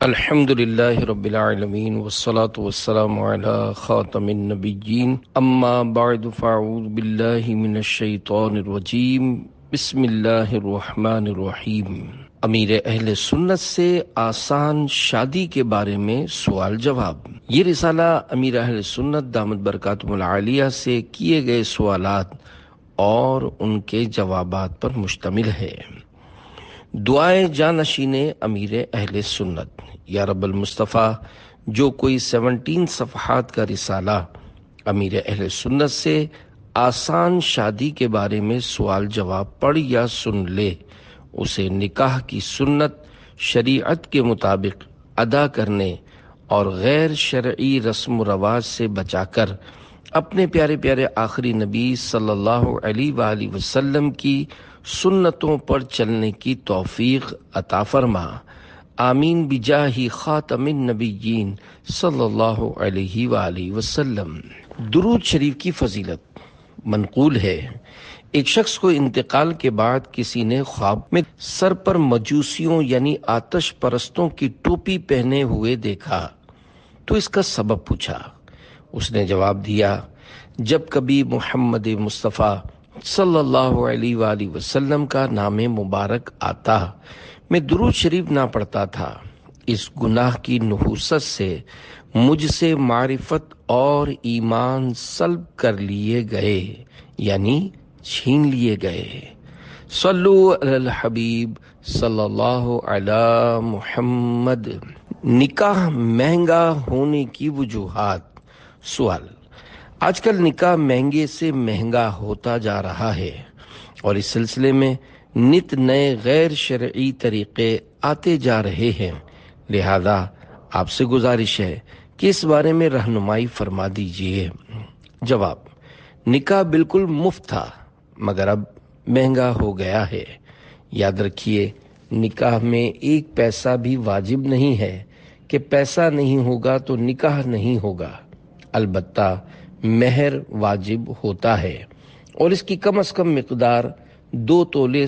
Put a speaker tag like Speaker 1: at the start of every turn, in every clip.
Speaker 1: الحمد للہ رب العالمین والصلاة والسلام علی خاتم النبیین اما بعد فاعوذ باللہ من الشیطان الرجیم بسم اللہ الرحمن الرحیم۔ امیر اہل سنت سے آسان شادی کے بارے میں سوال جواب۔ یہ رسالہ امیر اہل سنت دامت برکاتہم العالیہ سے کیے گئے سوالات اور ان کے جوابات پر مشتمل ہے۔ دعائے جانشین امیر اہل سنت۔ یا رب المصطفیٰ، جو کوئی 17 صفحات کا رسالہ امیر اہل سنت سے آسان شادی کے بارے میں سوال جواب پڑھ یا سن لے، اسے نکاح کی سنت شریعت کے مطابق ادا کرنے اور غیر شرعی رسم و رواج سے بچا کر اپنے پیارے پیارے آخری نبی صلی اللہ علیہ وآلہ وسلم کی سنتوں پر چلنے کی توفیق عطا فرما، آمین بجاہ خاتم النبیین صلی اللہ علیہ وآلہ وسلم۔ درود شریف کی فضیلت منقول ہے، ایک شخص کو انتقال کے بعد کسی نے خواب میں سر پر مجوسیوں یعنی آتش پرستوں کی ٹوپی پہنے ہوئے دیکھا تو اس کا سبب پوچھا۔ اس نے جواب دیا، جب کبھی محمد مصطفیٰ صلی اللہ علیہ وآلہ وسلم کا نام مبارک آتا میں درود شریف نہ پڑھتا تھا۔ اس گناہ کی نحوست سے مجھ سے معرفت اور ایمان سلب کر لیے گئے، یعنی چھین لیے گئے۔ صلو علی الحبیب صلی اللہ علی محمد۔ نکاح مہنگا ہونے کی وجوہات۔ سوال: آج کل نکاح مہنگے سے مہنگا ہوتا جا رہا ہے اور اس سلسلے میں نت نئے غیر شرعی طریقے آتے جا رہے ہیں، لہذا آپ سے گزارش ہے کہ اس بارے میں رہنمائی فرما دیجیے۔ جواب: نکاح بالکل مفت تھا مگر اب مہنگا ہو گیا ہے۔ یاد رکھیے، نکاح میں ایک پیسہ بھی واجب نہیں ہے کہ پیسہ نہیں ہوگا تو نکاح نہیں ہوگا، البتہ مہر واجب ہوتا ہے اور اس کی کم از کم مقدار 2 تولے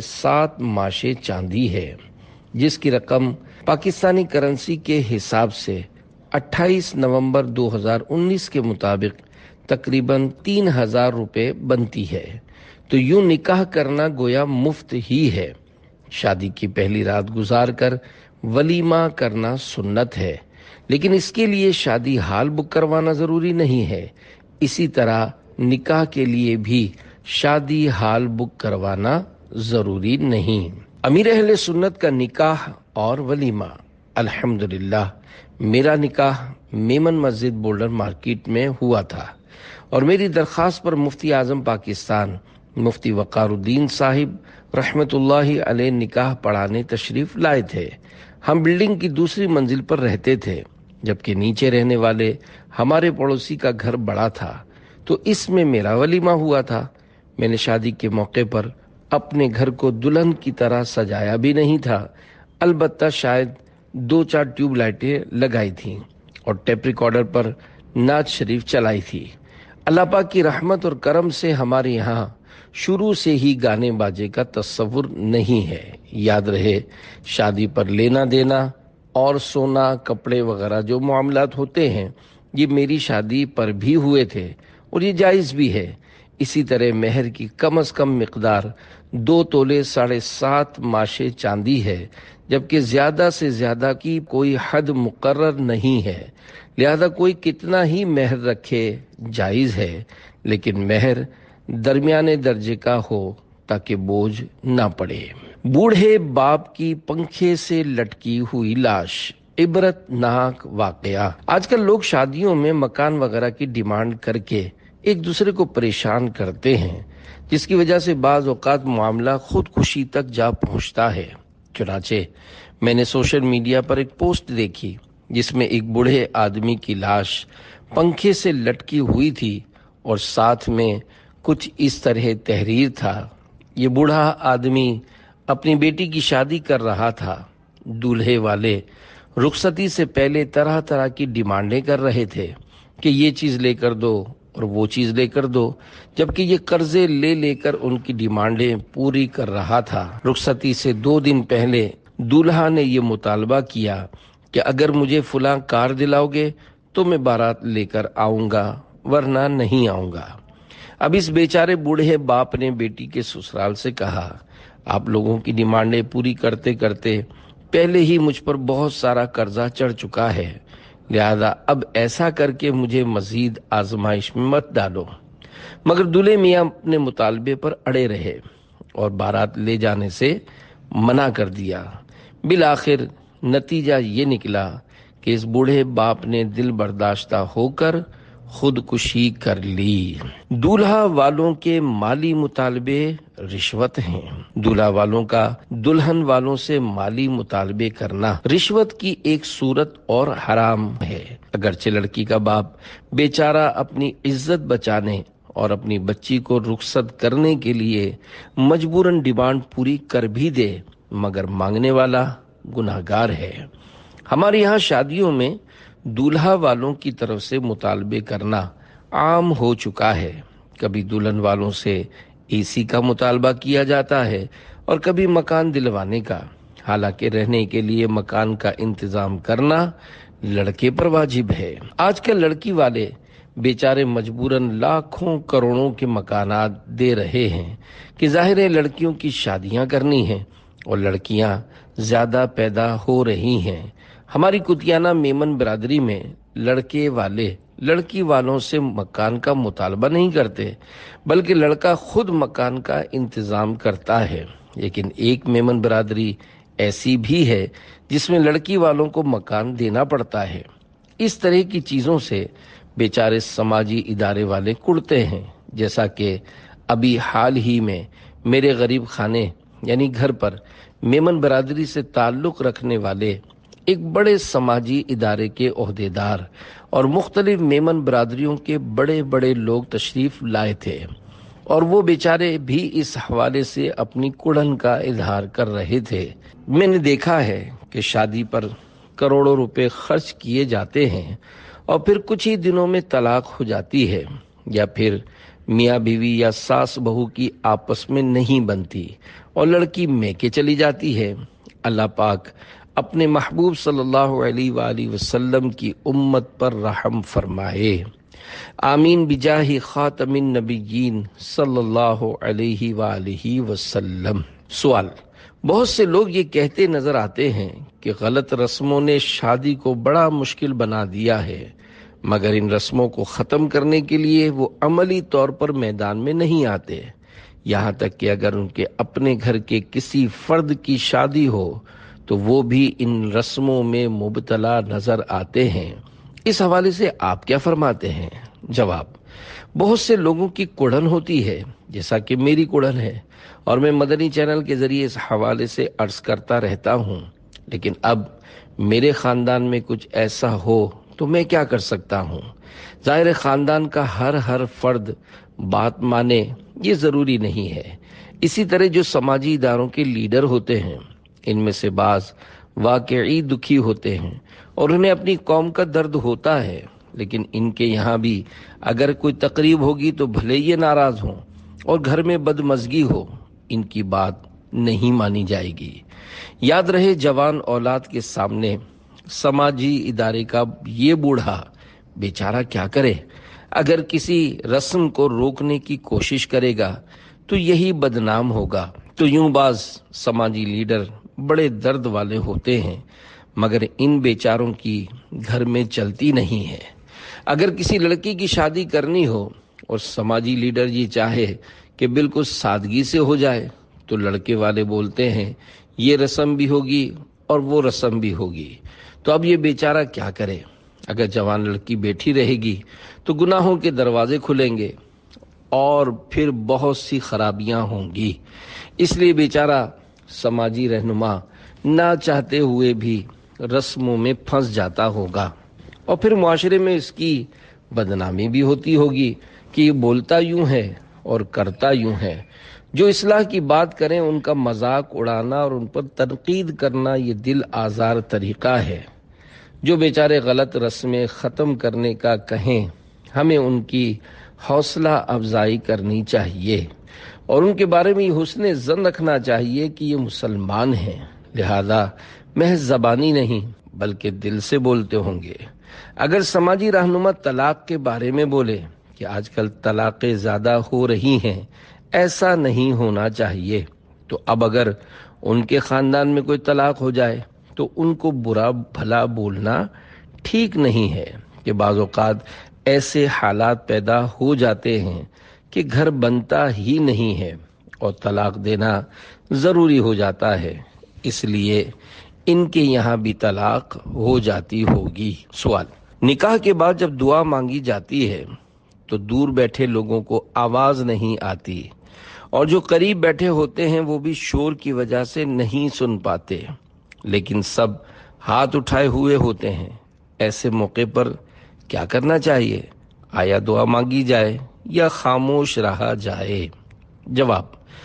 Speaker 1: 7.5 ماشے چاندی ہے، جس کی رقم پاکستانی کرنسی کے حساب سے 28 نومبر 2019 کے مطابق تقریباً 3000 روپے بنتی ہے۔ تو یوں نکاح کرنا گویا مفت ہی ہے۔ شادی کی پہلی رات گزار کر ولیمہ کرنا سنت ہے، لیکن اس کے لیے شادی ہال بک کروانا ضروری نہیں ہے۔ اسی طرح نکاح کے لیے بھی شادی ہال بک کروانا ضروری نہیں۔ امیر اہل سنت کا نکاح اور ولیمہ۔ الحمدللہ میرا نکاح میمن مسجد بولڈر مارکیٹ میں ہوا تھا اور میری درخواست پر مفتی اعظم پاکستان مفتی وقار الدین صاحب رحمت اللہ علیہ نکاح پڑھانے تشریف لائے تھے۔ ہم بلڈنگ کی دوسری منزل پر رہتے تھے، جبکہ نیچے رہنے والے ہمارے پڑوسی کا گھر بڑا تھا، تو اس میں میرا ولیمہ ہوا تھا۔ میں نے شادی کے موقع پر اپنے گھر کو دلہن کی طرح سجایا بھی نہیں تھا، البتہ شاید 2-4 ٹیوب لائٹیں لگائی تھیں اور ٹیپ ریکارڈر پر نعت شریف چلائی تھی۔ اللہ پاک کی رحمت اور کرم سے ہمارے یہاں شروع سے ہی گانے باجے کا تصور نہیں ہے۔ یاد رہے، شادی پر لینا دینا اور سونا کپڑے وغیرہ جو معاملات ہوتے ہیں یہ میری شادی پر بھی ہوئے تھے اور یہ جائز بھی ہے۔ اسی طرح مہر کی کم از کم مقدار 2 تولے 7.5 ماشے چاندی ہے، جبکہ زیادہ سے زیادہ کی کوئی حد مقرر نہیں ہے، لہذا کوئی کتنا ہی مہر رکھے جائز ہے، لیکن مہر درمیانے درجے کا ہو تاکہ بوجھ نہ پڑے۔ بوڑھے باپ کی پنکھے سے لٹکی ہوئی لاش، عبرت ناک واقعہ۔ آج کل لوگ شادیوں میں مکان وغیرہ کی ڈیمانڈ کر کے ایک دوسرے کو پریشان کرتے ہیں، جس کی وجہ سے بعض اوقات معاملہ خودکشی تک جا پہنچتا ہے۔ چنانچہ میں نے سوشل میڈیا پر ایک پوسٹ دیکھی جس میں ایک بوڑھے آدمی کی لاش پنکھے سے لٹکی ہوئی تھی اور ساتھ میں کچھ اس طرح تحریر تھا: یہ بوڑھا آدمی اپنی بیٹی کی شادی کر رہا تھا، دولہے والے رخصتی سے پہلے طرح طرح کی ڈیمانڈیں کر رہے تھے کہ یہ چیز لے کر دو اور وہ چیز لے کر دو، جبکہ یہ قرضے لے کر ان کی ڈیمانڈیں پوری کر رہا تھا۔ رخصتی سے 2 دن پہلے دولہا نے یہ مطالبہ کیا کہ اگر مجھے فلاں کار دلاؤ گے تو میں بارات لے کر آؤں گا ورنہ نہیں آؤں گا۔ اب اس بیچارے بوڑھے باپ نے بیٹی کے سسرال سے کہا، آپ لوگوں کی ڈیمانڈیں پوری کرتے کرتے پہلے ہی مجھ پر بہت سارا قرضہ چڑھ چکا ہے، لہذا اب ایسا کر کے مجھے مزید آزمائش میں مت ڈالو۔ مگر دولہے میاں اپنے مطالبے پر اڑے رہے اور بارات لے جانے سے منع کر دیا۔ بالآخر نتیجہ یہ نکلا کہ اس بوڑھے باپ نے دل برداشتہ ہو کر خودکشی کر لی۔ دولہا والوں کے مالی مطالبے رشوت ہیں۔ دولہا والوں کا دلہن والوں سے مالی مطالبے کرنا رشوت کی ایک صورت اور حرام ہے۔ اگرچہ لڑکی کا باپ بیچارہ اپنی عزت بچانے اور اپنی بچی کو رخصت کرنے کے لیے مجبوراً ڈیمانڈ پوری کر بھی دے، مگر مانگنے والا گناہگار ہے۔ ہمارے یہاں شادیوں میں دولہا والوں کی طرف سے مطالبے کرنا عام ہو چکا ہے۔ کبھی دلہن والوں سے اے سی کا مطالبہ کیا جاتا ہے اور کبھی مکان دلوانے کا، حالانکہ رہنے کے لیے مکان کا انتظام کرنا لڑکے پر واجب ہے۔ آج کل لڑکی والے بیچارے مجبوراً لاکھوں کروڑوں کے مکانات دے رہے ہیں کہ ظاہر ہے لڑکیوں کی شادیاں کرنی ہیں اور لڑکیاں زیادہ پیدا ہو رہی ہیں۔ ہماری کتیانہ میمن برادری میں لڑکے والے لڑکی والوں سے مکان کا مطالبہ نہیں کرتے، بلکہ لڑکا خود مکان کا انتظام کرتا ہے۔ لیکن ایک میمن برادری ایسی بھی ہے جس میں لڑکی والوں کو مکان دینا پڑتا ہے۔ اس طرح کی چیزوں سے بیچارے سماجی ادارے والے کڑتے ہیں، جیسا کہ ابھی حال ہی میں میرے غریب خانے یعنی گھر پر میمن برادری سے تعلق رکھنے والے ایک بڑے سماجی ادارے کے عہدیدار اور مختلف میمن برادریوں کے بڑے بڑے لوگ تشریف لائے تھے، اور وہ بیچارے بھی اس حوالے سے اپنی کڑن کا اظہار کر رہے تھے۔ میں نے دیکھا ہے کہ شادی پر کروڑوں روپے خرچ کیے جاتے ہیں اور پھر کچھ ہی دنوں میں طلاق ہو جاتی ہے، یا پھر میاں بیوی یا ساس بہو کی آپس میں نہیں بنتی اور لڑکی میکے چلی جاتی ہے۔ اللہ پاک اپنے محبوب صلی اللہ علیہ وآلہ وسلم کی امت پر رحم فرمائے، آمین بجاہ خاتم النبیین صلی اللہ علیہ وآلہ وسلم۔ سوال: بہت سے لوگ یہ کہتے نظر آتے ہیں کہ غلط رسموں نے شادی کو بڑا مشکل بنا دیا ہے، مگر ان رسموں کو ختم کرنے کے لیے وہ عملی طور پر میدان میں نہیں آتے، یہاں تک کہ اگر ان کے اپنے گھر کے کسی فرد کی شادی ہو تو وہ بھی ان رسموں میں مبتلا نظر آتے ہیں۔ اس حوالے سے آپ کیا فرماتے ہیں؟ جواب: بہت سے لوگوں کی کڑن ہوتی ہے، جیسا کہ میری کڑن ہے، اور میں مدنی چینل کے ذریعے اس حوالے سے عرض کرتا رہتا ہوں، لیکن اب میرے خاندان میں کچھ ایسا ہو تو میں کیا کر سکتا ہوں؟ ظاہر خاندان کا ہر فرد بات مانے یہ ضروری نہیں ہے۔ اسی طرح جو سماجی اداروں کے لیڈر ہوتے ہیں، ان میں سے بعض واقعی دکھی ہوتے ہیں اور انہیں اپنی قوم کا درد ہوتا ہے، لیکن ان کے یہاں بھی اگر کوئی تقریب ہوگی تو بھلے یہ ناراض ہوں اور گھر میں بدمزگی ہو، ان کی بات نہیں مانی جائے گی۔ یاد رہے، جوان اولاد کے سامنے سماجی ادارے کا یہ بوڑھا بیچارہ کیا کرے؟ اگر کسی رسم کو روکنے کی کوشش کرے گا تو یہی بدنام ہوگا۔ تو یوں بعض سماجی لیڈر بڑے درد والے ہوتے ہیں، مگر ان بیچاروں کی گھر میں چلتی نہیں ہے۔ اگر کسی لڑکی کی شادی کرنی ہو اور سماجی لیڈر یہ چاہے کہ بالکل سادگی سے ہو جائے تو لڑکے والے بولتے ہیں یہ رسم بھی ہوگی اور وہ رسم بھی ہوگی۔ تو اب یہ بیچارہ کیا کرے؟ اگر جوان لڑکی بیٹھی رہے گی تو گناہوں کے دروازے کھلیں گے اور پھر بہت سی خرابیاں ہوں گی۔ اس لیے بیچارہ سماجی رہنما نہ چاہتے ہوئے بھی رسموں میں پھنس جاتا ہوگا، اور پھر معاشرے میں اس کی بدنامی بھی ہوتی ہوگی کہ یہ بولتا یوں ہے اور کرتا یوں ہے۔ جو اصلاح کی بات کریں ان کا مذاق اڑانا اور ان پر تنقید کرنا یہ دل آزار طریقہ ہے۔ جو بیچارے غلط رسمیں ختم کرنے کا کہیں، ہمیں ان کی حوصلہ افزائی کرنی چاہیے اور ان کے بارے میں یہ حسن ظن رکھنا چاہیے کہ یہ مسلمان ہیں، لہذا محض زبانی نہیں بلکہ دل سے بولتے ہوں گے۔ اگر سماجی رہنما طلاق کے بارے میں بولے کہ آج کل طلاقیں زیادہ ہو رہی ہیں، ایسا نہیں ہونا چاہیے، تو اب اگر ان کے خاندان میں کوئی طلاق ہو جائے تو ان کو برا بھلا بولنا ٹھیک نہیں ہے کہ بعض اوقات ایسے حالات پیدا ہو جاتے ہیں کہ گھر بنتا ہی نہیں ہے اور طلاق دینا ضروری ہو جاتا ہے، اس لیے ان کے یہاں بھی طلاق ہو جاتی ہوگی۔ سوال: نکاح کے بعد جب دعا مانگی جاتی ہے تو دور بیٹھے لوگوں کو آواز نہیں آتی اور جو قریب بیٹھے ہوتے ہیں وہ بھی شور کی وجہ سے نہیں سن پاتے، لیکن سب ہاتھ اٹھائے ہوئے ہوتے ہیں۔ ایسے موقع پر کیا کرنا چاہیے؟ آیا دعا مانگی جائے یا خاموش رہا جائے؟ جواب: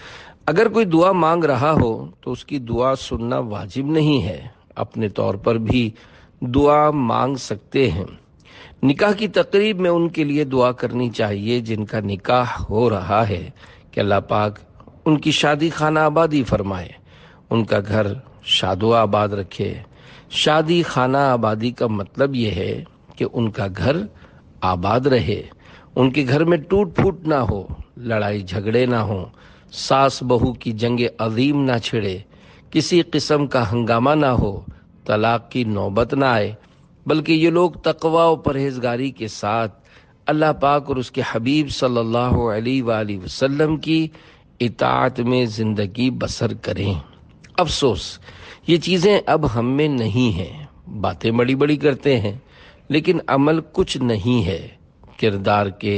Speaker 1: اگر کوئی دعا مانگ رہا ہو تو اس کی دعا سننا واجب نہیں ہے، اپنے طور پر بھی دعا مانگ سکتے ہیں۔ نکاح کی تقریب میں ان کے لیے دعا کرنی چاہیے جن کا نکاح ہو رہا ہے کہ اللہ پاک ان کی شادی خانہ آبادی فرمائے، ان کا گھر شاد و آباد رکھے۔ شادی خانہ آبادی کا مطلب یہ ہے کہ ان کا گھر آباد رہے، ان کے گھر میں ٹوٹ پھوٹ نہ ہو، لڑائی جھگڑے نہ ہوں، ساس بہو کی جنگ عظیم نہ چھڑے، کسی قسم کا ہنگامہ نہ ہو، طلاق کی نوبت نہ آئے، بلکہ یہ لوگ تقوی و پرہیزگاری کے ساتھ اللہ پاک اور اس کے حبیب صلی اللہ علیہ وآلہ وسلم کی اطاعت میں زندگی بسر کریں۔ افسوس، یہ چیزیں اب ہم میں نہیں ہیں۔ باتیں بڑی بڑی کرتے ہیں لیکن عمل کچھ نہیں ہے۔ کردار کے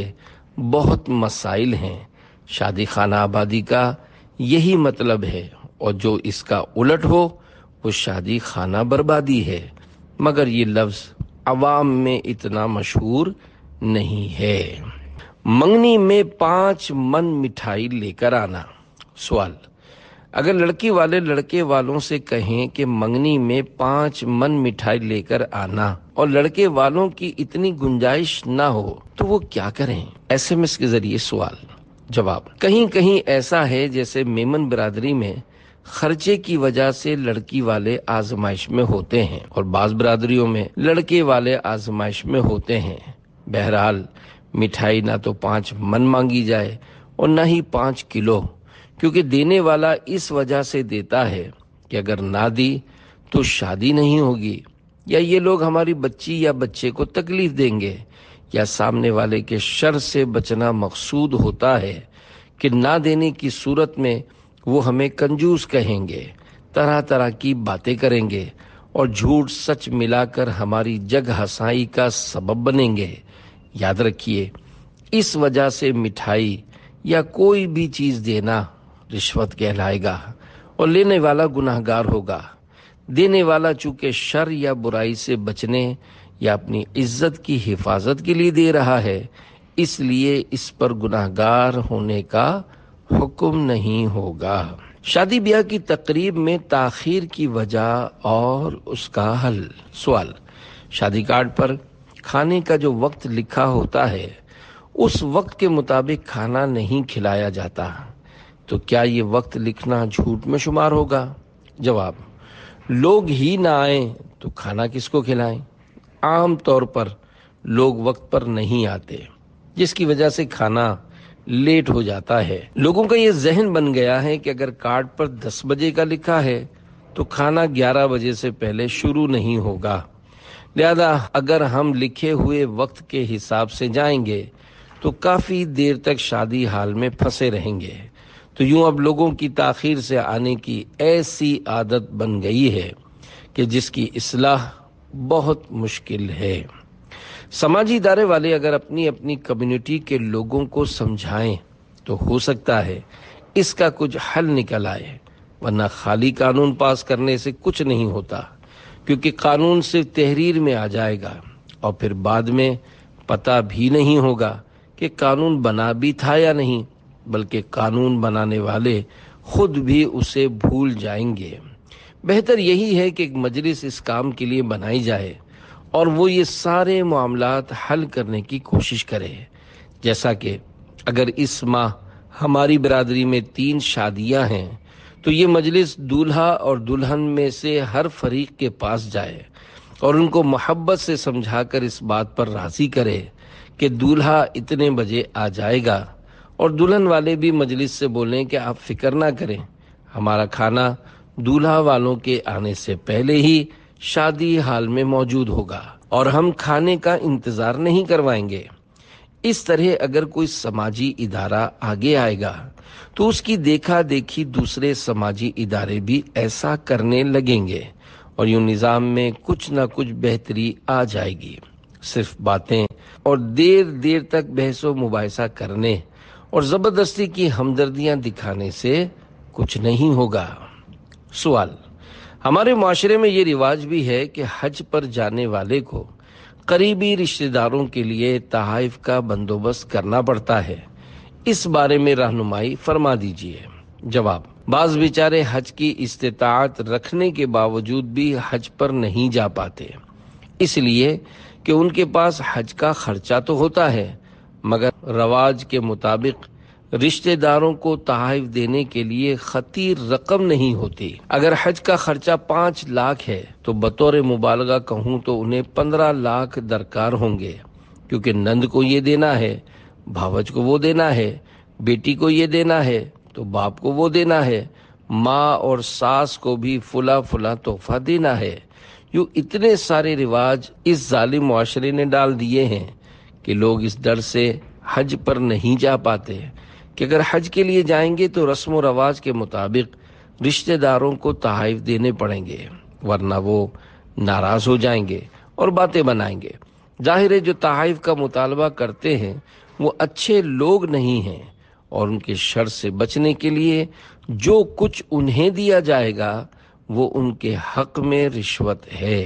Speaker 1: بہت مسائل ہیں۔ شادی خانہ آبادی کا یہی مطلب ہے، اور جو اس کا الٹ ہو وہ شادی خانہ بربادی ہے، مگر یہ لفظ عوام میں اتنا مشہور نہیں ہے۔ منگنی میں 5 من مٹھائی لے کر آنا۔ سوال: اگر لڑکی والے لڑکے والوں سے کہیں کہ منگنی میں 5 من مٹھائی لے کر آنا اور لڑکے والوں کی اتنی گنجائش نہ ہو تو وہ کیا کریں؟ SMS کے ذریعے سوال۔ جواب: کہیں کہیں ایسا ہے جیسے میمن برادری میں خرچے کی وجہ سے لڑکی والے آزمائش میں ہوتے ہیں اور بعض برادریوں میں لڑکے والے آزمائش میں ہوتے ہیں۔ بہرحال مٹھائی نہ تو 5 من مانگی جائے اور نہ ہی 5 کلو، کیونکہ دینے والا اس وجہ سے دیتا ہے کہ اگر نہ دی تو شادی نہیں ہوگی، یا یہ لوگ ہماری بچی یا بچے کو تکلیف دیں گے، یا سامنے والے کے شر سے بچنا مقصود ہوتا ہے کہ نہ دینے کی صورت میں وہ ہمیں کنجوس کہیں گے، طرح طرح کی باتیں کریں گے اور جھوٹ سچ ملا کر ہماری جگ ہسائی کا سبب بنیں گے۔ یاد رکھیے، اس وجہ سے مٹھائی یا کوئی بھی چیز دینا رشوت کہلائے گا اور لینے والا گناہگار ہوگا۔ دینے والا چونکہ شر یا برائی سے بچنے یا اپنی عزت کی حفاظت کے لیے دے رہا ہے، اس لیے اس پر گناہگار ہونے کا حکم نہیں ہوگا۔ شادی بیاہ کی تقریب میں تاخیر کی وجہ اور اس کا حل۔ سوال: شادی کارڈ پر کھانے کا جو وقت لکھا ہوتا ہے اس وقت کے مطابق کھانا نہیں کھلایا جاتا، تو کیا یہ وقت لکھنا جھوٹ میں شمار ہوگا؟ جواب: لوگ ہی نہ آئیں تو کھانا کس کو کھلائیں؟ عام طور پر لوگ وقت پر نہیں آتے، جس کی وجہ سے کھانا لیٹ ہو جاتا ہے۔ لوگوں کا یہ ذہن بن گیا ہے کہ اگر کارڈ پر 10 بجے کا لکھا ہے تو کھانا 11 بجے سے پہلے شروع نہیں ہوگا، لہذا اگر ہم لکھے ہوئے وقت کے حساب سے جائیں گے تو کافی دیر تک شادی ہال میں پھنسے رہیں گے۔ تو یوں اب لوگوں کی تاخیر سے آنے کی ایسی عادت بن گئی ہے کہ جس کی اصلاح بہت مشکل ہے۔ سماجی ادارے والے اگر اپنی اپنی کمیونٹی کے لوگوں کو سمجھائیں تو ہو سکتا ہے اس کا کچھ حل نکل آئے، ورنہ خالی قانون پاس کرنے سے کچھ نہیں ہوتا، کیونکہ قانون صرف تحریر میں آ جائے گا اور پھر بعد میں پتہ بھی نہیں ہوگا کہ قانون بنا بھی تھا یا نہیں، بلکہ قانون بنانے والے خود بھی اسے بھول جائیں گے۔ بہتر یہی ہے کہ ایک مجلس اس کام کے لیے بنائی جائے اور وہ یہ سارے معاملات حل کرنے کی کوشش کرے، جیسا کہ اگر اس ماہ ہماری برادری میں 3 شادیاں ہیں تو یہ مجلس دولہا اور دلہن میں سے ہر فریق کے پاس جائے اور ان کو محبت سے سمجھا کر اس بات پر راضی کرے کہ دولہا اتنے بجے آ جائے گا، اور دلہن والے بھی مجلس سے بولیں کہ آپ فکر نہ کریں، ہمارا کھانا دولہا والوں کے آنے سے پہلے ہی شادی حال میں موجود ہوگا اور ہم کھانے کا انتظار نہیں کروائیں گے۔ اس طرح اگر کوئی سماجی ادارہ آگے آئے گا تو اس کی دیکھا دیکھی دوسرے سماجی ادارے بھی ایسا کرنے لگیں گے، اور یوں نظام میں کچھ نہ کچھ بہتری آ جائے گی۔ صرف باتیں اور دیر دیر تک بحث و مباحثہ کرنے اور زبردستی کی ہمدردیاں دکھانے سے کچھ نہیں ہوگا۔ سوال: ہمارے معاشرے میں یہ رواج بھی ہے کہ حج پر جانے والے کو قریبی رشتہ داروں کے لیے تحائف کا بندوبست کرنا پڑتا ہے، اس بارے میں رہنمائی فرما دیجیے۔ جواب: بعض بیچارے حج کی استطاعت رکھنے کے باوجود بھی حج پر نہیں جا پاتے، اس لیے کہ ان کے پاس حج کا خرچہ تو ہوتا ہے مگر رواج کے مطابق رشتہ داروں کو تحائف دینے کے لیے خطیر رقم نہیں ہوتی۔ اگر حج کا خرچہ 5 لاکھ ہے تو بطور مبالغہ کہوں تو انہیں 15 لاکھ درکار ہوں گے، کیونکہ نند کو یہ دینا ہے، بھاوج کو وہ دینا ہے، بیٹی کو یہ دینا ہے تو باپ کو وہ دینا ہے، ماں اور ساس کو بھی فلا فلا تحفہ دینا ہے۔ یوں اتنے سارے رواج اس ظالم معاشرے نے ڈال دیے ہیں کہ لوگ اس ڈر سے حج پر نہیں جا پاتے کہ اگر حج کے لیے جائیں گے تو رسم و رواج کے مطابق رشتہ داروں کو تحائف دینے پڑیں گے، ورنہ وہ ناراض ہو جائیں گے اور باتیں بنائیں گے۔ ظاہر ہے جو تحائف کا مطالبہ کرتے ہیں وہ اچھے لوگ نہیں ہیں، اور ان کے شر سے بچنے کے لیے جو کچھ انہیں دیا جائے گا وہ ان کے حق میں رشوت ہے۔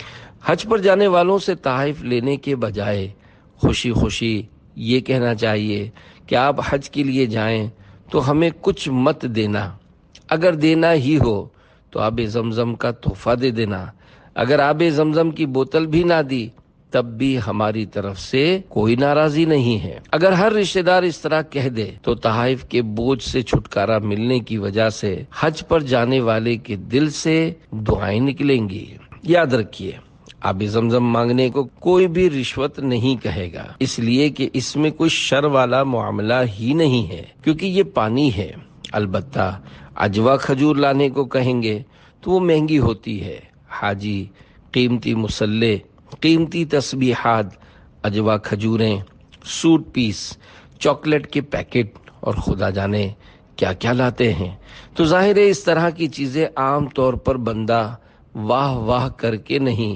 Speaker 1: حج پر جانے والوں سے تحائف لینے کے بجائے خوشی خوشی یہ کہنا چاہیے کہ آپ حج کے لیے جائیں تو ہمیں کچھ مت دینا، اگر دینا ہی ہو تو آب زمزم کا تحفہ دے دینا، اگر آب زمزم کی بوتل بھی نہ دی تب بھی ہماری طرف سے کوئی ناراضی نہیں ہے۔ اگر ہر رشتہ دار اس طرح کہہ دے تو تحائف کے بوجھ سے چھٹکارا ملنے کی وجہ سے حج پر جانے والے کے دل سے دعائیں نکلیں گی۔ یاد رکھیے، آب زمزم مانگنے کو کوئی بھی رشوت نہیں کہے گا، اس لیے کہ اس میں کوئی شر والا معاملہ ہی نہیں ہے، کیونکہ یہ پانی ہے۔ البتہ اجوا کھجور لانے کو کہیں گے تو وہ مہنگی ہوتی ہے۔ حاجی قیمتی مسلح، قیمتی تسبیحات، اجوا کھجوریں، سوٹ پیس، چاکلیٹ کے پیکٹ اور خدا جانے کیا کیا لاتے ہیں، تو ظاہر ہے اس طرح کی چیزیں عام طور پر بندہ واہ واہ کر کے نہیں،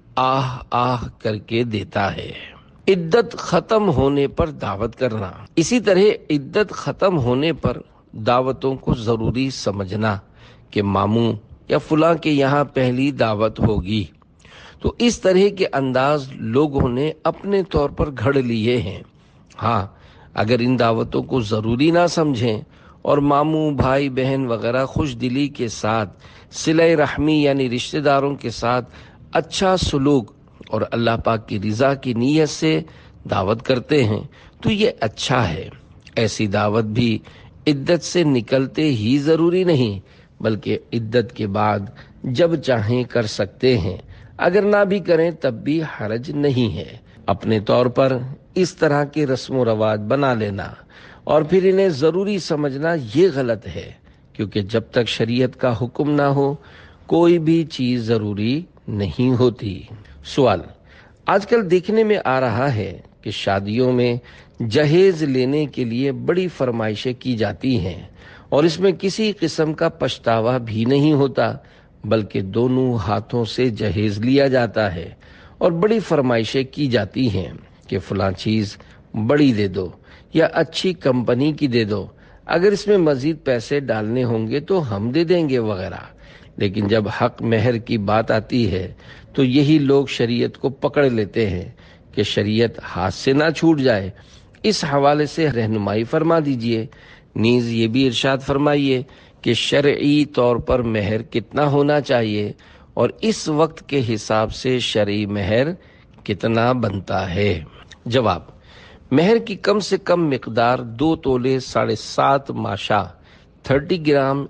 Speaker 1: آہ آہ کر کے دیتا ہے۔ عدت ختم ہونے پر دعوت کرنا۔ اسی طرح عدت ختم ہونے پر دعوتوں کو ضروری سمجھنا کہ ماموں یا فلاں کے یہاں پہلی دعوت ہوگی، تو اس طرح کے انداز لوگوں نے اپنے طور پر گھڑ لیے ہیں۔ ہاں، اگر ان دعوتوں کو ضروری نہ سمجھیں اور ماموں، بھائی، بہن وغیرہ خوش دلی کے ساتھ صلہ رحمی یعنی رشتہ داروں کے ساتھ اچھا سلوک اور اللہ پاک کی رضا کی نیت سے دعوت کرتے ہیں تو یہ اچھا ہے۔ ایسی دعوت بھی عدت سے نکلتے ہی ضروری نہیں، بلکہ عدت کے بعد جب چاہیں کر سکتے ہیں، اگر نہ بھی کریں تب بھی حرج نہیں ہے۔ اپنے طور پر اس طرح کے رسم و رواج بنا لینا اور پھر انہیں ضروری سمجھنا یہ غلط ہے، کیونکہ جب تک شریعت کا حکم نہ ہو کوئی بھی چیز ضروری نہیں ہوتی۔ سوال: آج کل دیکھنے میں آ رہا ہے کہ شادیوں میں جہیز لینے کے لیے بڑی فرمائشیں کی جاتی ہیں اور اس میں کسی قسم کا پچھتاوا بھی نہیں ہوتا، بلکہ دونوں ہاتھوں سے جہیز لیا جاتا ہے اور بڑی فرمائشیں کی جاتی ہیں کہ فلاں چیز بڑی دے دو یا اچھی کمپنی کی دے دو، اگر اس میں مزید پیسے ڈالنے ہوں گے تو ہم دے دیں گے وغیرہ۔ لیکن جب حق مہر کی بات آتی ہے تو یہی لوگ شریعت کو پکڑ لیتے ہیں کہ شریعت ہاتھ سے نہ چھوٹ جائے۔ اس حوالے سے رہنمائی فرما دیجئے، نیز یہ بھی ارشاد فرمائیے کہ شرعی طور پر مہر کتنا ہونا چاہیے اور اس وقت کے حساب سے شرعی مہر کتنا بنتا ہے۔ جواب: مہر کی کم سے کم مقدار 2 تولے 7.5 ماشا 30 گرام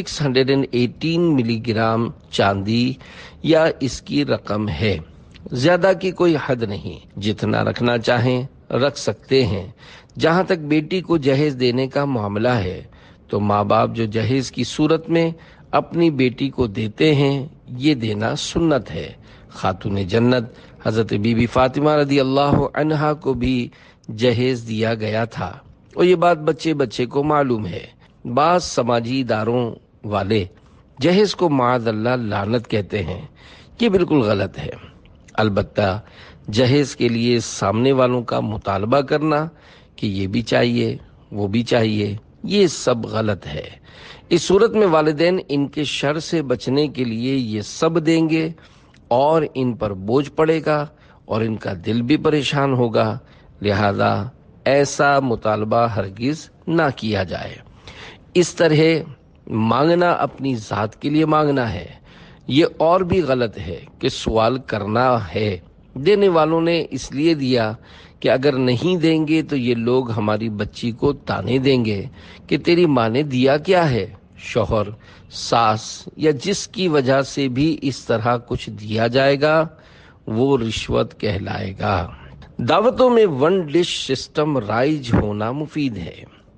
Speaker 1: 618 ملی گرام چاندی یا اس کی رقم ہے۔ زیادہ کی کوئی حد نہیں، جتنا رکھنا چاہیں رکھ سکتے ہیں۔ جہاں تک بیٹی کو جہیز دینے کا معاملہ ہے تو ماں باپ جو جہیز کی صورت میں اپنی بیٹی کو دیتے ہیں یہ دینا سنت ہے۔ خاتون جنت حضرت بی بی فاطمہ رضی اللہ عنہا کو بھی جہیز دیا گیا تھا، اور یہ بات بچے بچے کو معلوم ہے۔ بعض سماجی اداروں والے جہیز کو معاذ اللہ لعنت کہتے ہیں، یہ بالکل غلط ہے۔ البتہ جہیز کے لیے سامنے والوں کا مطالبہ کرنا کہ یہ بھی چاہیے وہ بھی چاہیے، یہ سب غلط ہے۔ اس صورت میں والدین ان کے شر سے بچنے کے لیے یہ سب دیں گے اور ان پر بوجھ پڑے گا اور ان کا دل بھی پریشان ہوگا، لہذا ایسا مطالبہ ہرگز نہ کیا جائے۔ اس طرح مانگنا اپنی ذات کے لیے مانگنا ہے۔ یہ اور بھی غلط ہے کہ سوال کرنا ہے۔ دینے والوں نے اس لیے دیا کہ اگر نہیں دیں گے تو یہ لوگ ہماری بچی کو تانے دیں گے کہ تیری ماں نے دیا کیا ہے۔ شوہر، ساس یا جس کی وجہ سے بھی اس طرح کچھ دیا جائے گا وہ رشوت کہلائے گا۔ دعوتوں میں ون ڈش سسٹم رائج ہونا مفید ہے۔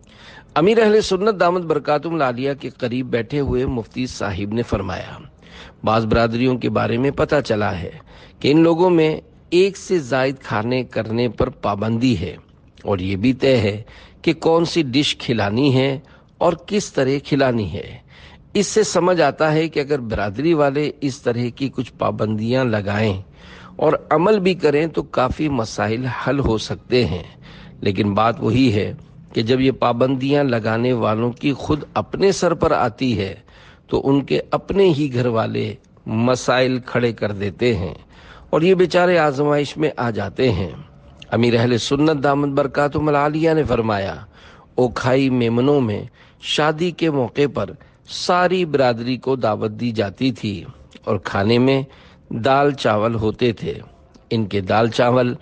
Speaker 1: امیر اہل سنت دامت برکاتہم العالیہ کے قریب بیٹھے ہوئے مفتی صاحب نے فرمایا، بعض برادریوں کے بارے میں پتہ چلا ہے کہ ان لوگوں میں ایک سے زائد کھانے کرنے پر پابندی ہے، اور یہ بھی طے ہے کہ کون سی ڈش کھلانی ہے اور کس طرح کھلانی ہے۔ اس سے سمجھ آتا ہے کہ اگر برادری والے اس طرح کی کچھ پابندیاں لگائیں اور عمل بھی کریں تو کافی مسائل حل ہو سکتے ہیں، لیکن بات وہی ہے کہ جب یہ پابندیاں لگانے والوں کی خود اپنے سر پر آتی ہے تو ان کے اپنے ہی گھر والے مسائل کھڑے کر دیتے ہیں اور یہ بیچارے آزمائش میں آ جاتے ہیں۔ امیر اہل سنت دامت برکاتہم العالیہ نے فرمایا، اوکھائی میمنوں میں شادی کے موقع پر ساری برادری کو دعوت دی جاتی تھی اور کھانے میں دال چاول ہوتے تھے۔ ان کے دال چاول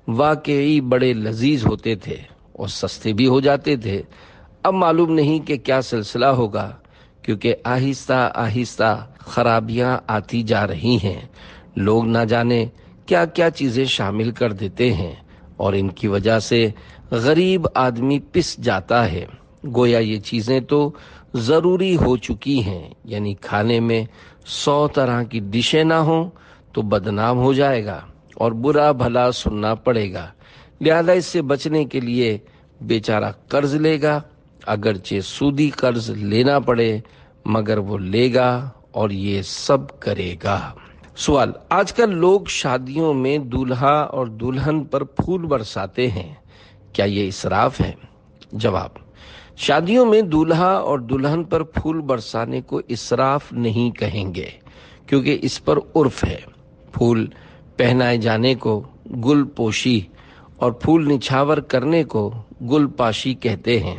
Speaker 1: واقعی بڑے لذیذ ہوتے تھے اور سستے بھی ہو جاتے تھے۔ اب معلوم نہیں کہ کیا سلسلہ ہوگا، کیونکہ آہستہ آہستہ خرابیاں آتی جا رہی ہیں۔ لوگ نہ جانے کیا کیا چیزیں شامل کر دیتے ہیں اور ان کی وجہ سے غریب آدمی پس جاتا ہے۔ گویا یہ چیزیں تو ضروری ہو چکی ہیں، یعنی کھانے میں 100 طرح کی ڈشیں نہ ہوں تو بدنام ہو جائے گا اور برا بھلا سننا پڑے گا۔ لہذا اس سے بچنے کے لیے بیچارہ قرض لے گا، اگرچہ سودی قرض لینا پڑے مگر وہ لے گا اور یہ سب کرے گا۔ سوال، آج کل لوگ شادیوں میں دولہا اور دلہن پر پھول برساتے ہیں، کیا یہ اسراف ہے؟ جواب، شادیوں میں دولہا اور دلہن پر پھول برسانے کو اسراف نہیں کہیں گے، کیونکہ اس پر عرف ہے۔ پھول پہنائے جانے کو گل پوشی اور پھول نچھاور کرنے کو گل پاشی کہتے ہیں۔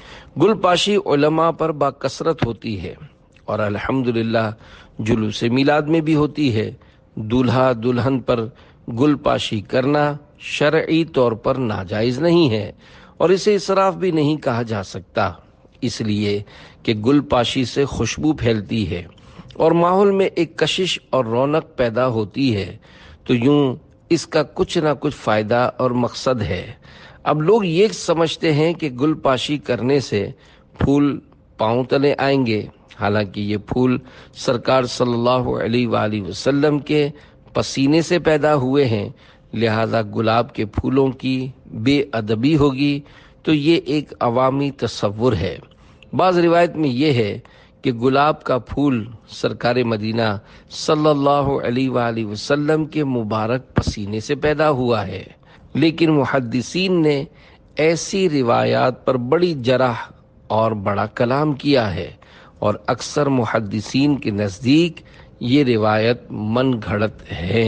Speaker 1: گل پاشی علماء پر باکثرت ہوتی ہے اور الحمدللہ جلوس میلاد میں بھی ہوتی ہے۔ دولہا دلہن پر گل پاشی کرنا شرعی طور پر ناجائز نہیں ہے اور اسے اسراف بھی نہیں کہا جا سکتا، اس لیے کہ گل پاشی سے خوشبو پھیلتی ہے اور ماحول میں ایک کشش اور رونق پیدا ہوتی ہے، تو یوں اس کا کچھ نہ کچھ فائدہ اور مقصد ہے۔ اب لوگ یہ سمجھتے ہیں کہ گل پاشی کرنے سے پھول پاؤں تلے آئیں گے، حالانکہ یہ پھول سرکار صلی اللہ علیہ وآلہ وسلم کے پسینے سے پیدا ہوئے ہیں، لہذا گلاب کے پھولوں کی بے ادبی ہوگی تو یہ ایک عوامی تصور ہے۔ بعض روایت میں یہ ہے کہ گلاب کا پھول سرکار مدینہ صلی اللہ علیہ وآلہ وسلم کے مبارک پسینے سے پیدا ہوا ہے، لیکن محدثین نے ایسی روایات پر بڑی جرح اور بڑا کلام کیا ہے، اور اکثر محدثین کے نزدیک یہ روایت من گھڑت ہے۔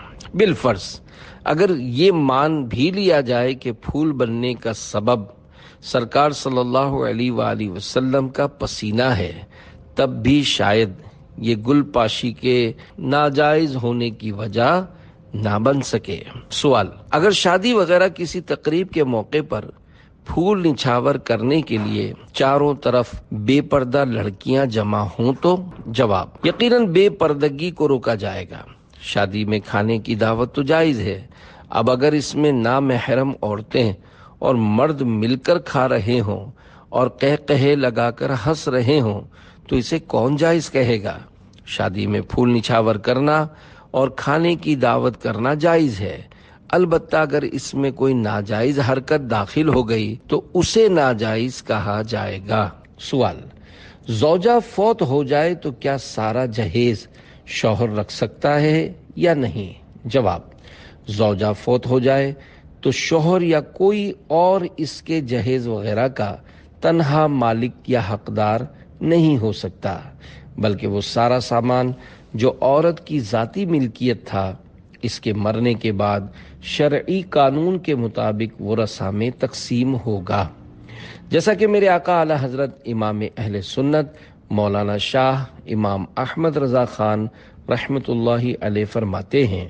Speaker 1: بالفرض اگر یہ مان بھی لیا جائے کہ پھول بننے کا سبب سرکار صلی اللہ علیہ وآلہ وسلم کا پسینہ ہے، تب بھی شاید یہ گل پاشی کے ناجائز ہونے کی وجہ نہ بن سکے۔ سوال، اگر شادی وغیرہ کسی تقریب کے موقع پر پھول نچھاور کرنے کے لیے چاروں طرف بے پردہ لڑکیاں جمع ہوں تو؟ جواب: یقیناً بے پردگی کو روکا جائے گا۔ شادی میں کھانے کی دعوت تو جائز ہے، اب اگر اس میں نامحرم عورتیں اور مرد مل کر کھا رہے ہوں اور قہقہے لگا کر ہنس رہے ہوں تو اسے کون جائز کہے گا؟ شادی میں پھول نچھاور کرنا اور کھانے کی دعوت کرنا جائز ہے، البتہ اگر اس میں کوئی ناجائز حرکت داخل ہو گئی تو اسے ناجائز کہا جائے گا۔ سوال: زوجہ فوت ہو جائے تو کیا سارا جہیز شوہر رکھ سکتا ہے یا نہیں؟ جواب: زوجہ فوت ہو جائے تو شوہر یا کوئی اور اس کے جہیز وغیرہ کا تنہا مالک یا حقدار نہیں ہو سکتا، بلکہ وہ سارا سامان جو عورت کی ذاتی ملکیت تھا اس کے مرنے کے بعد شرعی قانون کے مطابق ورثہ میں تقسیم ہوگا، جیسا کہ میرے آقا اعلی حضرت امام اہل سنت مولانا شاہ امام احمد رضا خان رحمت اللہ علیہ فرماتے ہیں۔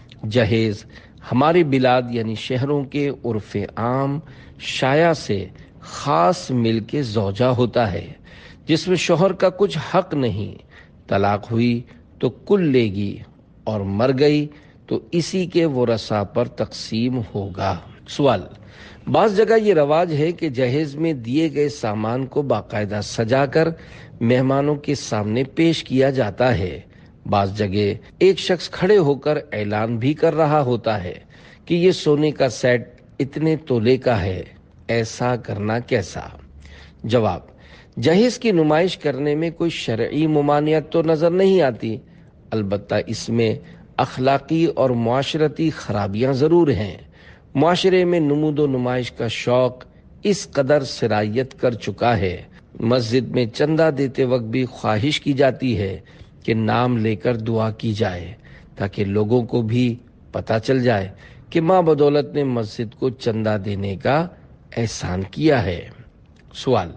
Speaker 1: جہیز ہمارے بلاد یعنی شہروں کے عرف عام شایع سے خاص مل کے زوجہ ہوتا ہے، جس میں شوہر کا کچھ حق نہیں، طلاق ہوئی تو کل لے گی اور مر گئی تو اسی کے ورثہ پر تقسیم ہوگا۔ سوال: بعض جگہ یہ رواج ہے کہ جہیز میں دیے گئے سامان کو باقاعدہ سجا کر مہمانوں کے سامنے پیش کیا جاتا ہے، بعض جگہ ایک شخص کھڑے ہو کر اعلان بھی کر رہا ہوتا ہے کہ یہ سونے کا سیٹ اتنے تولے کا ہے، ایسا کرنا کیسا؟ جواب: جہیز کی نمائش کرنے میں کوئی شرعی ممانعت تو نظر نہیں آتی، البتہ اس میں اخلاقی اور معاشرتی خرابیاں ضرور ہیں۔ معاشرے میں نمود و نمائش کا شوق اس قدر سرایت کر چکا ہے، مسجد میں چندہ دیتے وقت بھی خواہش کی جاتی ہے کہ نام لے کر دعا کی جائے تاکہ لوگوں کو بھی پتہ چل جائے کہ ماں بدولت نے مسجد کو چندہ دینے کا احسان کیا ہے۔ سوال: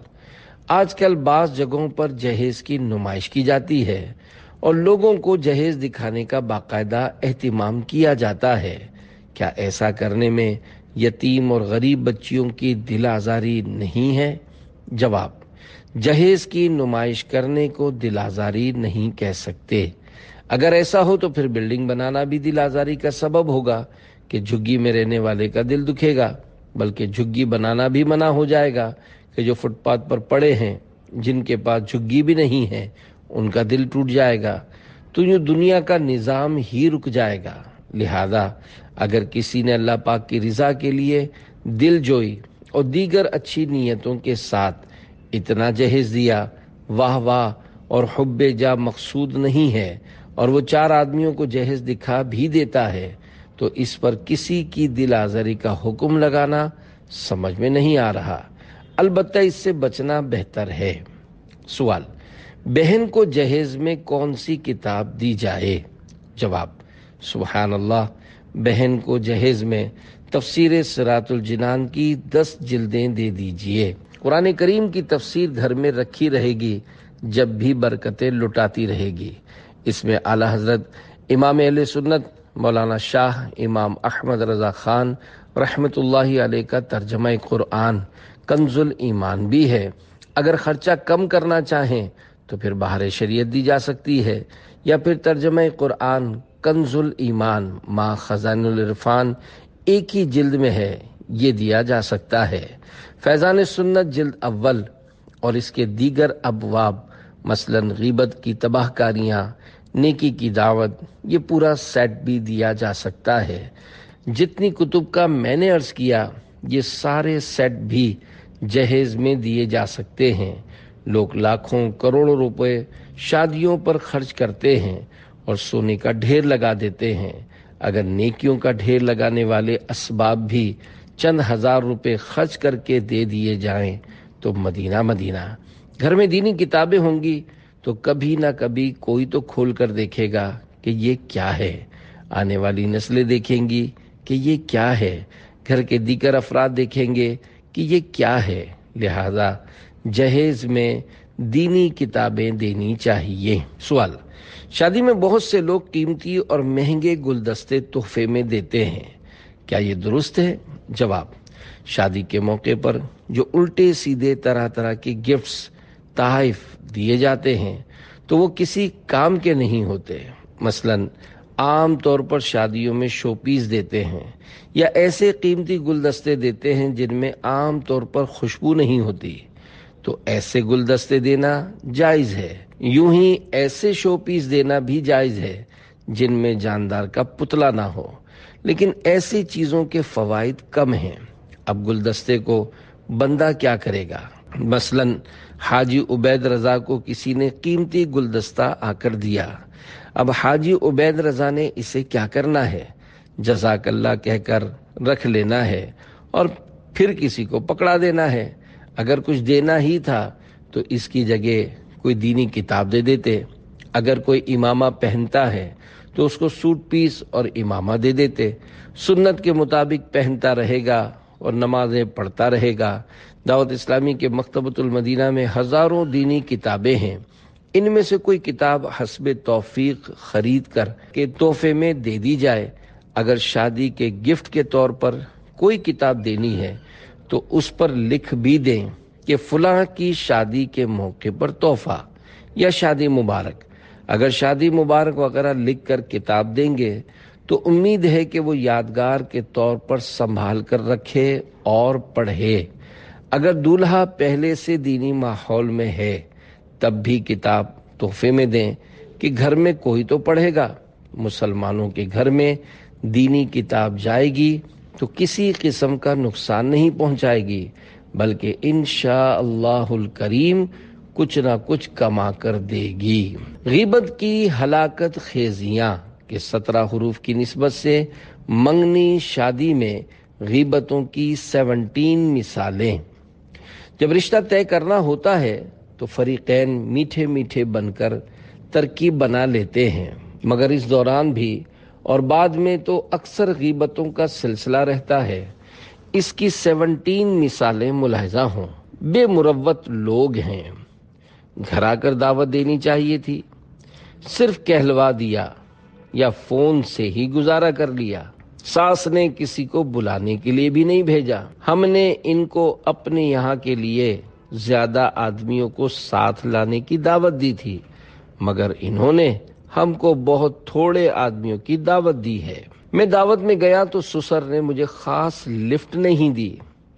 Speaker 1: آج کل بعض جگہوں پر جہیز کی نمائش کی جاتی ہے اور لوگوں کو جہیز دکھانے کا باقاعدہ اہتمام کیا جاتا ہے، کیا ایسا کرنے میں یتیم اور غریب بچیوں کی دل آزاری نہیں ہے؟ جواب: جہیز کی نمائش کرنے کو دل آزاری نہیں کہہ سکتے، اگر ایسا ہو تو پھر بلڈنگ بنانا بھی دل آزاری کا سبب ہوگا کہ جھگی میں رہنے والے کا دل دکھے گا، بلکہ جھگی بنانا بھی منع ہو جائے گا کہ جو فٹ پاتھ پر پڑے ہیں، جن کے پاس جھگی بھی نہیں ہے، ان کا دل ٹوٹ جائے گا تو یوں دنیا کا نظام ہی رک جائے گا۔ لہذا اگر کسی نے اللہ پاک کی رضا کے لیے دل جوئی اور دیگر اچھی نیتوں کے ساتھ اتنا جہیز دیا، واہ واہ اور حب جا مقصود نہیں ہے، اور وہ 4 آدمیوں کو جہیز دکھا بھی دیتا ہے تو اس پر کسی کی دل آزاری کا حکم لگانا سمجھ میں نہیں آ رہا، البتہ اس سے بچنا بہتر ہے۔ سوال: بہن کو جہیز میں کون سی کتاب دی جائے؟ جواب: سبحان اللہ، بہن کو جہیز میں تفسیر صراط الجنان کی 10 جلدیں دے دیجئے، قرآن کریم کی تفسیر گھر میں رکھی رہے گی، جب بھی برکتیں لٹاتی رہے گی۔ اس میں اعلی حضرت امام اہل سنت مولانا شاہ امام احمد رضا خان رحمت اللہ علیہ کا ترجمہ قرآن کنز الایمان بھی ہے۔ اگر خرچہ کم کرنا چاہیں تو پھر بہار شریعت دی جا سکتی ہے، یا پھر ترجمہ قرآن کنز الایمان ما خزائن العرفان ایک ہی جلد میں ہے، یہ دیا جا سکتا ہے۔ فیضان سنت جلد اول اور اس کے دیگر ابواب مثلا غیبت کی تباہ کاریاں، نیکی کی دعوت، یہ پورا سیٹ بھی دیا جا سکتا ہے۔ جتنی کتب کا میں نے عرض کیا یہ سارے سیٹ بھی جہیز میں دیے جا سکتے ہیں۔ لوگ لاکھوں کروڑوں روپے شادیوں پر خرچ کرتے ہیں اور سونے کا ڈھیر لگا دیتے ہیں، اگر نیکیوں کا ڈھیر لگانے والے اسباب بھی چند ہزار روپے خرچ کر کے دے دیے جائیں تو مدینہ مدینہ۔ گھر میں دینی کتابیں ہوں گی تو کبھی نہ کبھی کوئی تو کھول کر دیکھے گا کہ یہ کیا ہے، آنے والی نسلیں دیکھیں گی کہ یہ کیا ہے، گھر کے دیگر افراد دیکھیں گے کہ یہ کیا ہے، لہذا جہیز میں دینی کتابیں دینی چاہیے۔ سوال: شادی میں بہت سے لوگ قیمتی اور مہنگے گلدستے تحفے میں دیتے ہیں، کیا یہ درست ہے؟ جواب: شادی کے موقع پر جو الٹے سیدھے طرح طرح کے گفٹس تحائف دیے جاتے ہیں تو وہ کسی کام کے نہیں ہوتے۔ مثلاً عام طور پر شادیوں میں شو پیس دیتے ہیں یا ایسے قیمتی گلدستے دیتے ہیں جن میں عام طور پر خوشبو نہیں ہوتی، تو ایسے گلدستے دینا جائز ہے۔ یوں ہی ایسے شو پیس دینا بھی جائز ہے جن میں جاندار کا پتلا نہ ہو، لیکن ایسی چیزوں کے فوائد کم ہیں۔ اب گلدستے کو بندہ کیا کرے گا؟ مثلاً حاجی عبید رضا کو کسی نے قیمتی گلدستہ آ کر دیا۔ اب حاجی عبید رضا نے اسے کیا کرنا ہے؟ جزاک اللہ کہہ کر رکھ لینا ہے اور پھر کسی کو پکڑا دینا ہے۔ اگر کچھ دینا ہی تھا تو اس کی جگہ کوئی دینی کتاب دے دیتے۔ اگر کوئی امامہ پہنتا ہے تو اس کو سوٹ پیس اور امامہ دے دیتے، سنت کے مطابق پہنتا رہے گا اور نمازیں پڑھتا رہے گا۔ دعوت اسلامی کے مکتبۃ المدینہ میں ہزاروں دینی کتابیں ہیں، ان میں سے کوئی کتاب حسب توفیق خرید کر کے تحفے میں دے دی جائے۔ اگر شادی کے گفٹ کے طور پر کوئی کتاب دینی ہے تو اس پر لکھ بھی دیں کہ فلاں کی شادی کے موقع پر تحفہ یا شادی مبارک۔ اگر شادی مبارک وغیرہ لکھ کر کتاب دیں گے تو امید ہے کہ وہ یادگار کے طور پر سنبھال کر رکھے اور پڑھے۔ اگر دولہا پہلے سے دینی ماحول میں ہے تب بھی کتاب تحفے میں دیں کہ گھر میں کوئی تو پڑھے گا۔ مسلمانوں کے گھر میں دینی کتاب جائے گی تو کسی قسم کا نقصان نہیں پہنچائے گی، بلکہ انشاءاللہ الکریم کچھ نہ کچھ کما کر دے گی۔ غیبت کی ہلاکت خیزیاں کے 17 حروف کی نسبت سے منگنی شادی میں غیبتوں کی 17 مثالیں۔ جب رشتہ طے کرنا ہوتا ہے تو فریقین میٹھے میٹھے بن کر ترکیب بنا لیتے ہیں، مگر اس دوران بھی اور بعد میں تو اکثر غیبتوں کا سلسلہ رہتا ہے۔ اس کی 17 مثالیں ملاحظہ ہوں۔ بے مروت لوگ ہیں، گھر آ کر دعوت دینی چاہیے تھی، صرف کہلوا دیا یا فون سے ہی گزارا کر لیا۔ ساس نے کسی کو بلانے کے لیے بھی نہیں بھیجا۔ ہم نے ان کو اپنے یہاں کے لیے زیادہ آدمیوں کو ساتھ لانے کی دعوت دی تھی، مگر انہوں نے ہم کو بہت تھوڑے آدمیوں کی دعوت دی ہے۔ میں دعوت میں گیا تو سسر نے مجھے خاص لفٹ نہیں دی،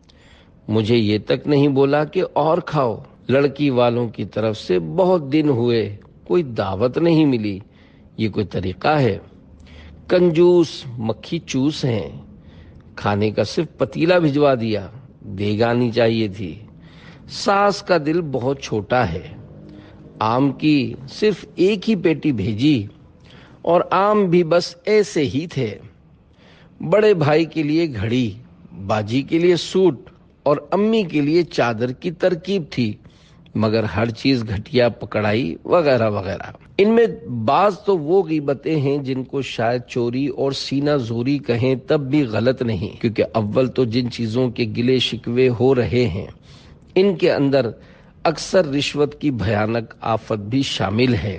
Speaker 1: مجھے یہ تک نہیں بولا کہ اور کھاؤ۔ لڑکی والوں کی طرف سے بہت دن ہوئے کوئی دعوت نہیں ملی، یہ کوئی طریقہ ہے؟ کنجوس مکھی چوس ہیں، کھانے کا صرف پتیلا بھجوا دیا، دیگ آنی چاہیے تھی۔ ساس کا دل بہت چھوٹا ہے، آم کی صرف ایک ہی پیٹی بھیجی اور آم بھی بس ایسے ہی تھے۔ بڑے بھائی کے لیے گھڑی، باجی کے لیے سوٹ اور امی کے لیے چادر کی ترکیب تھی، مگر ہر چیز گھٹیا پکڑائی وغیرہ وغیرہ۔ ان میں بعض تو وہ غیبتیں ہیں جن کو شاید چوری اور سینہ زوری کہیں تب بھی غلط نہیں، کیونکہ اول تو جن چیزوں کے گلے شکوے ہو رہے ہیں ان کے اندر اکثر رشوت کی بھیانک آفت بھی شامل ہے۔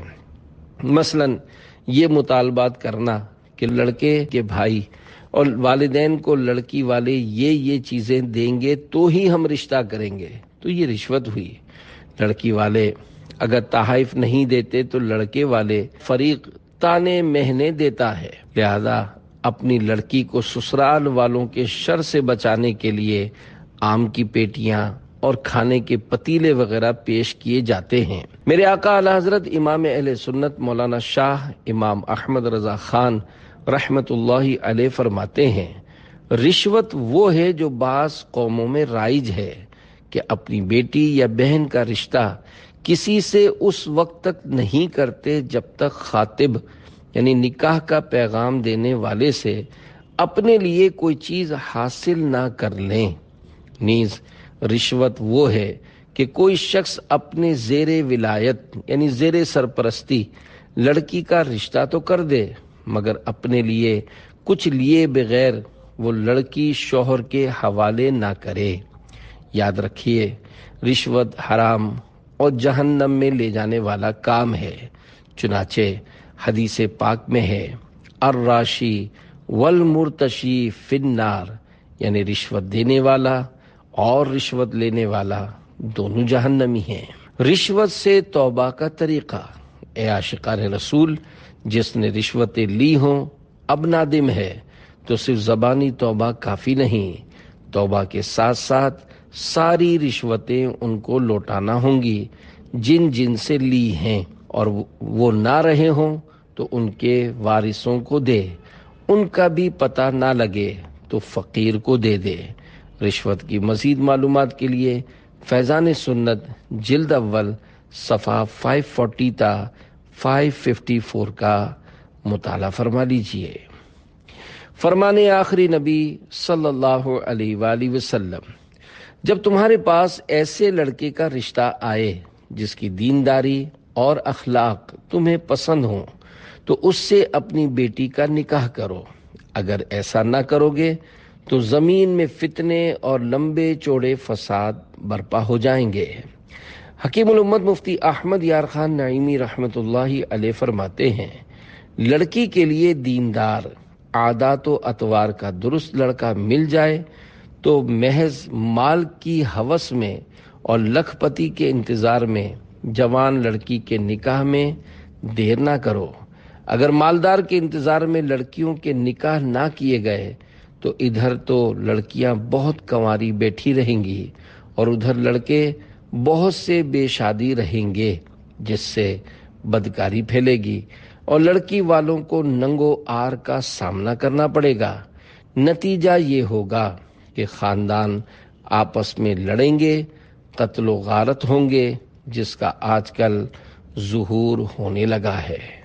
Speaker 1: مثلاً یہ مطالبات کرنا کہ لڑکے کے بھائی اور والدین کو لڑکی والے یہ چیزیں دیں گے تو ہی ہم رشتہ کریں گے، تو یہ رشوت ہوئی۔ لڑکی والے اگر تحائف نہیں دیتے تو لڑکے والے فریق تانے مہنے دیتا ہے، لہذا اپنی لڑکی کو سسرال والوں کے شر سے بچانے کے لیے آم کی پیٹیاں اور کھانے کے پتیلے وغیرہ پیش کیے جاتے ہیں۔ میرے آقا اعلی حضرت امام اہل سنت مولانا شاہ امام احمد رضا خان رحمت اللہ علیہ فرماتے ہیں، رشوت وہ ہے جو بعض قوموں میں رائج ہے کہ اپنی بیٹی یا بہن کا رشتہ کسی سے اس وقت تک نہیں کرتے جب تک خاطب یعنی نکاح کا پیغام دینے والے سے اپنے لیے کوئی چیز حاصل نہ کر لیں۔ نیز رشوت وہ ہے کہ کوئی شخص اپنے زیر ولایت یعنی زیر سرپرستی لڑکی کا رشتہ تو کر دے، مگر اپنے لیے کچھ لیے بغیر وہ لڑکی شوہر کے حوالے نہ کرے۔ یاد رکھیے، رشوت حرام اور جہنم میں لے جانے والا کام ہے، چنانچہ حدیث پاک میں ہے، الراشی والمرتشی فی النار، یعنی رشوت دینے والا اور رشوت لینے والا دونوں جہنمی ہیں۔ رشوت سے توبہ کا طریقہ۔ اے عاشقان رسول، جس نے رشوتیں لی ہوں اب نادم ہے تو صرف زبانی توبہ کافی نہیں، توبہ کے ساتھ ساتھ ساری رشوتیں ان کو لوٹانا ہوں گی جن جن سے لی ہیں، اور وہ نہ رہے ہوں تو ان کے وارثوں کو دے، ان کا بھی پتہ نہ لگے تو فقیر کو دے دے۔ رشوت کی مزید معلومات کے لیے فیضان سنت جلد اول صفحہ 540 تا 554 کا مطالعہ فرما لیجئے۔ فرمان آخری نبی صلی اللہ علیہ وآلہ وسلم، جب تمہارے پاس ایسے لڑکے کا رشتہ آئے جس کی دینداری اور اخلاق تمہیں پسند ہوں تو اس سے اپنی بیٹی کا نکاح کرو، اگر ایسا نہ کرو گے تو زمین میں فتنے اور لمبے چوڑے فساد برپا ہو جائیں گے۔ حکیم الامت مفتی احمد یار خان نعیمی رحمۃ اللہ علیہ فرماتے ہیں، لڑکی کے لیے دیندار، عادات و اطوار کا درست لڑکا مل جائے تو محض مال کی ہوس میں اور لکھ پتی کے انتظار میں جوان لڑکی کے نکاح میں دیر نہ کرو۔ اگر مالدار کے انتظار میں لڑکیوں کے نکاح نہ کیے گئے تو ادھر تو لڑکیاں بہت کنواری بیٹھی رہیں گی اور ادھر لڑکے بہت سے بے شادی رہیں گے، جس سے بدکاری پھیلے گی اور لڑکی والوں کو ننگو آر کا سامنا کرنا پڑے گا۔ نتیجہ یہ ہوگا کہ خاندان آپس میں لڑیں گے، قتل و غارت ہوں گے، جس کا آج کل ظہور ہونے لگا ہے۔